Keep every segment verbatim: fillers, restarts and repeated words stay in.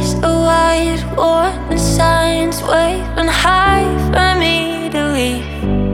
skies are wide, warning signs waving high for me to leave.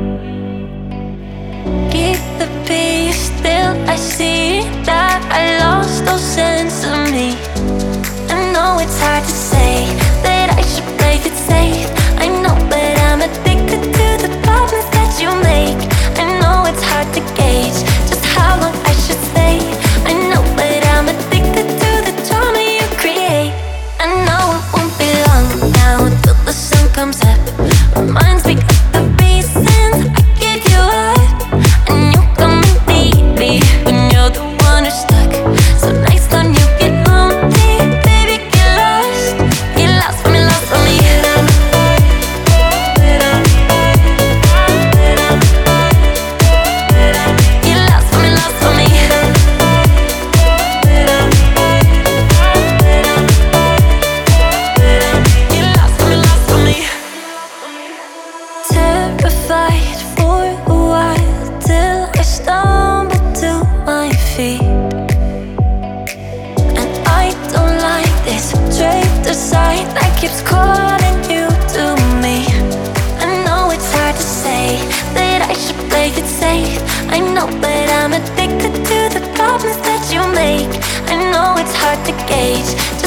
Keep the peace till I see that I lost all sense of me. I know it's hard to say that I should play it safe. I know, but I'm addicted to the promise that you make. I know it's hard to gauge just how long I should stay. I know, but I'm addicted to the drama you create. I know it won't be long now till the sun comes up. Reminds me of the reasons I gave you up, and you come and need me when you're the one who's stuck. So next time you get lonely, baby, get lost. Get lost for me, lost for me. Get lost for me, lost for me. Get lost for me, lost for me. Terrified for a while till I stumble to my feet. And I don't like this trapped aside that keeps calling you to me. I know it's hard to say that I should play it safe. I know, but I'm addicted to the promise that you make. I know it's hard to gauge